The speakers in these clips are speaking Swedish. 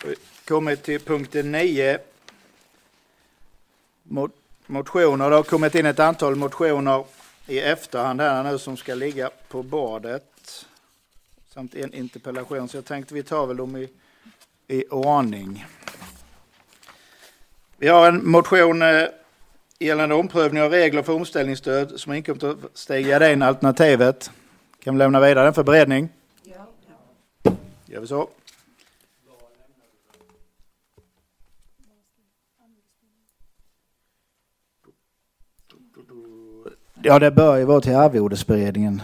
Kommit till punkten 9. Motioner. Det har kommit in ett antal motioner i efterhand här nu som ska ligga på bordet. Samt en interpellation. Så jag tänkte vi tar väl dem i ordning. Vi har en motion gällande omprövning av regler för omställningsstöd som inkomststiger den alternativet. Kan vi lämna vidare den för beredning? Ja. Gör vi så. Ja, det bör ju vara till arvodesberedningen.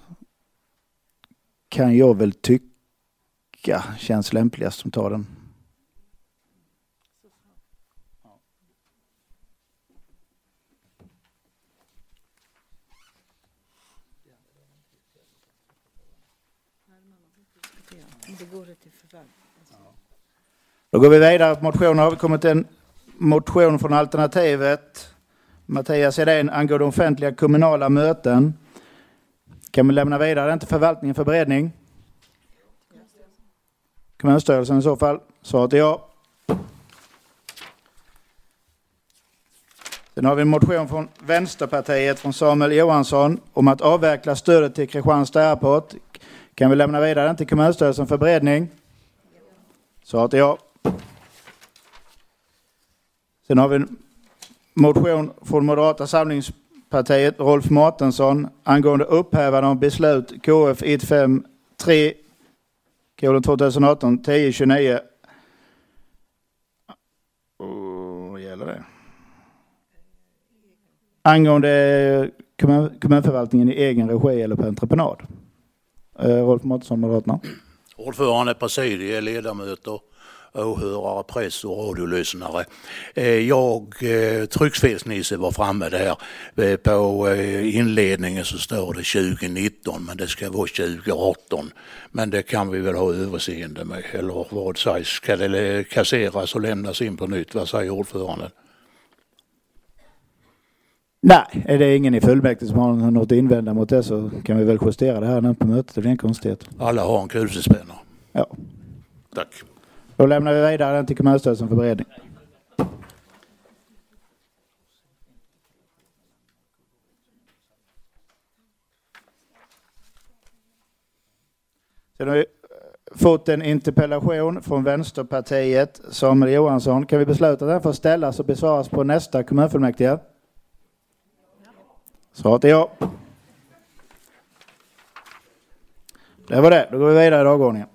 Kan jag väl tycka känns lämpligast som tar den. Då går vi vidare på motioner. Har vi kommit en motion från alternativet. Mattias Edén angående offentliga kommunala möten. Kan vi lämna vidare den till förvaltningen för beredning? Kommunstyrelsen i så fall. Svaret är ja. Sen har vi en motion från Vänsterpartiet från Samuel Johansson om att avveckla stödet till Kristianstad Airport. Kan vi lämna vidare den till kommunstyrelsen för beredning? Svaret är ja. Sen har vi en motion från Moderata samlingspartiet Rolf Mårtensson angående upphävande av beslut KF 153 2018 1029. Vad gäller det? Angående kommunförvaltningen i egen regi eller på entreprenad. Rolf Mårtensson, Moderaterna. Ordförande, presidie, ledamöter, åhörare, press och radiolyssnare. Tryckfelsnisse var framme där. På inledningen så står det 2019 men det ska vara 2018. Men det kan vi väl ha överseende med. Eller vad sägs? Ska det kasseras och lämnas in på nytt? Vad säger ordföranden? Nej, är det ingen i fullmäktige som har något att invända mot det så kan vi väl justera det här på mötet. Det är en konstighet. Alla har en kulspänna. Ja. Tack. Då lämnar vi vidare den till kommunstyrelsen för beredning. Sen har vi fått en interpellation från Vänsterpartiet Samuel Johansson. Kan vi besluta att den får ställas och besvaras på nästa kommunfullmäktige? Svaret är ja. Det var det. Då går vi vidare i dagordningen.